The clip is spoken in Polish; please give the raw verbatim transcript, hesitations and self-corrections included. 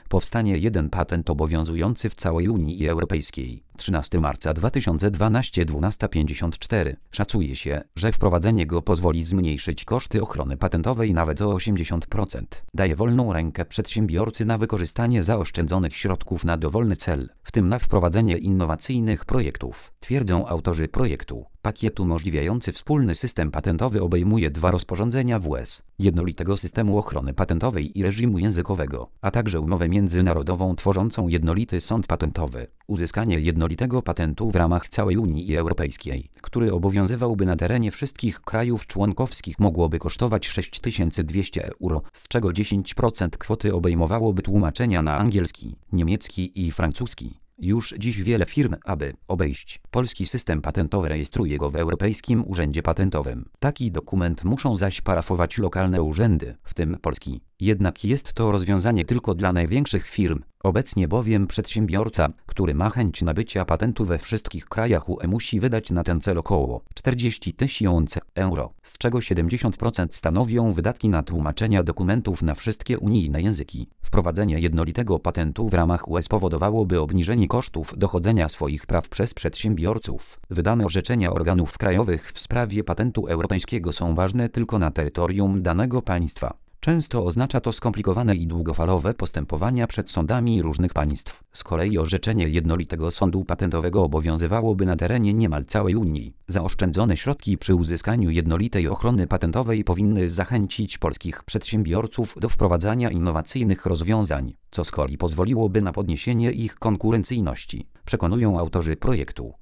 Powstanie jeden patent obowiązujący w całej Unii Europejskiej. trzynastego marca dwa tysiące dwunastego dwunasta pięćdziesiąt cztery. Szacuje się, że wprowadzenie go pozwoli zmniejszyć koszty ochrony patentowej nawet o osiemdziesiąt procent. Daje wolną rękę przedsiębiorcy na wykorzystanie zaoszczędzonych środków na dowolny cel, w tym na wprowadzenie innowacyjnych projektów. Twierdzą autorzy projektu. Pakiet umożliwiający wspólny system patentowy obejmuje dwa rozporządzenia W S, jednolitego systemu ochrony patentowej i reżimu językowego, a także umowę międzynarodową tworzącą jednolity sąd patentowy. Uzyskanie jednolitego patentu w ramach całej Unii Europejskiej, który obowiązywałby na terenie wszystkich krajów członkowskich, mogłoby kosztować sześć tysięcy dwieście euro, z czego dziesięć procent kwoty obejmowałoby tłumaczenia na angielski, niemiecki i francuski. Już dziś wiele firm, aby obejść polski system patentowy, rejestruje go w Europejskim Urzędzie Patentowym. Taki dokument muszą zaś parafować lokalne urzędy, w tym polski. Jednak jest to rozwiązanie tylko dla największych firm. Obecnie bowiem przedsiębiorca, który ma chęć nabycia patentu we wszystkich krajach U E, musi wydać na ten cel około czterdzieści tysięcy euro, z czego siedemdziesiąt procent stanowią wydatki na tłumaczenia dokumentów na wszystkie unijne języki. Wprowadzenie jednolitego patentu w ramach U E spowodowałoby obniżenie kosztów dochodzenia swoich praw przez przedsiębiorców. Wydane orzeczenia organów krajowych w sprawie patentu europejskiego są ważne tylko na terytorium danego państwa. Często oznacza to skomplikowane i długofalowe postępowania przed sądami różnych państw. Z kolei orzeczenie jednolitego sądu patentowego obowiązywałoby na terenie niemal całej Unii. Zaoszczędzone środki przy uzyskaniu jednolitej ochrony patentowej powinny zachęcić polskich przedsiębiorców do wprowadzania innowacyjnych rozwiązań, co z kolei pozwoliłoby na podniesienie ich konkurencyjności, przekonują autorzy projektu.